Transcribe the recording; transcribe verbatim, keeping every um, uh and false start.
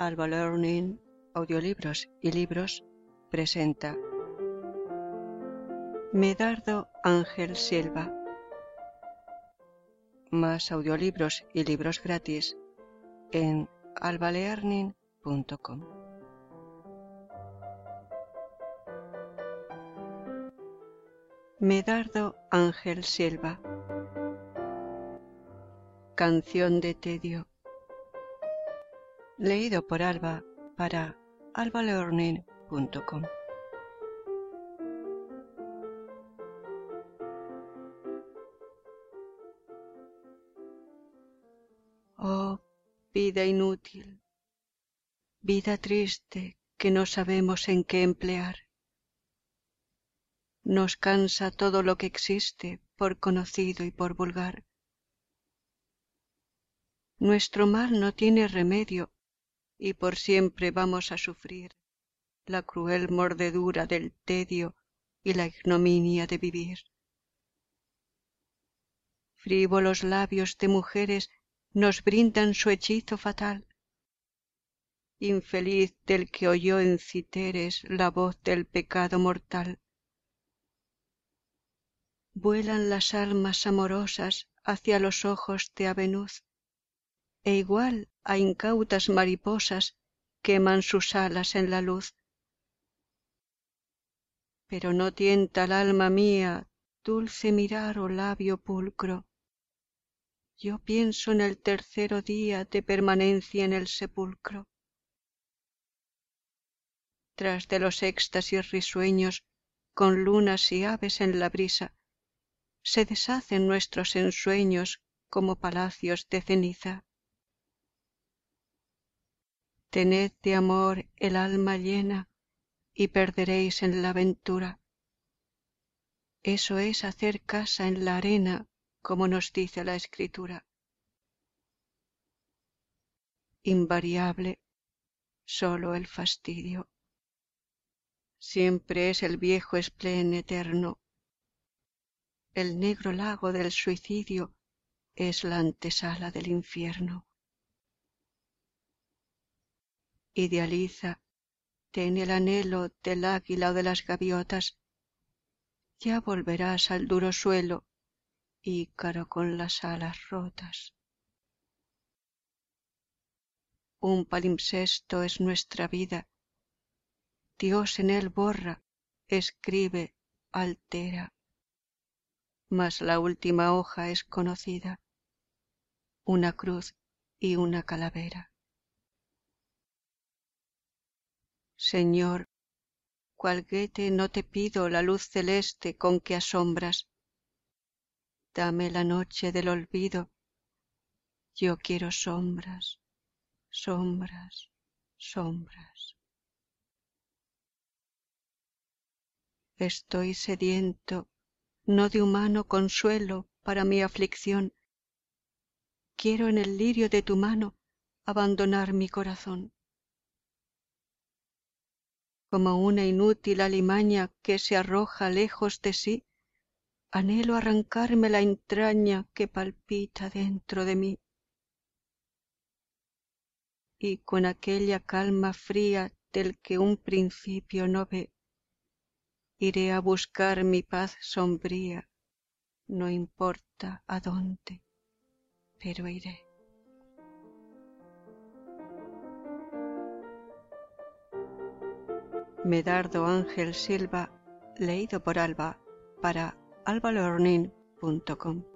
Alba Learning, Audiolibros y Libros presenta Medardo Ángel Silva. Más audiolibros y libros gratis en alba learning punto com. Medardo Ángel Silva. Canción de tedio. Leído por Alba para alba learning punto com. Oh, vida inútil, vida triste que no sabemos en qué emplear. Nos cansa todo lo que existe por conocido y por vulgar. Nuestro mal no tiene remedio y por siempre vamos a sufrir la cruel mordedura del tedio y la ignominia de vivir. Frívolos labios de mujeres nos brindan su hechizo fatal. Infeliz del que oyó en Citeres la voz del pecado mortal. Vuelan las almas amorosas hacia los ojos de Avenuz, e igual a incautas mariposas queman sus alas en la luz. Pero no tienta al alma mía dulce mirar o labio pulcro. Yo pienso en el tercero día de permanencia en el sepulcro. Tras de los éxtasis risueños, con lunas y aves en la brisa, se deshacen nuestros ensueños como palacios de ceniza. Tened de amor el alma llena y perderéis en la aventura. Eso es hacer casa en la arena, como nos dice la Escritura. Invariable, sólo el fastidio. Siempre es el viejo espleen eterno. El negro lago del suicidio es la antesala del infierno. Idealiza, ten el anhelo del águila o de las gaviotas. Ya volverás al duro suelo, Ícaro con las alas rotas. Un palimpsesto es nuestra vida. Dios en él borra, escribe, altera. Mas la última hoja es conocida, una cruz y una calavera. Señor, cual Goethe no te pido la luz celeste con que asombras. Dame la noche del olvido. Yo quiero sombras, sombras, sombras. Estoy sediento, no de humano consuelo para mi aflicción. Quiero en el lirio de tu mano abandonar mi corazón. Como una inútil alimaña que se arroja lejos de sí, anhelo arrancarme la entraña que palpita dentro de mí. Y con aquella calma fría del que un principio no ve, iré a buscar mi paz sombría, no importa a dónde, pero iré. Medardo Ángel Silva, leído por Alba para alba learning punto com.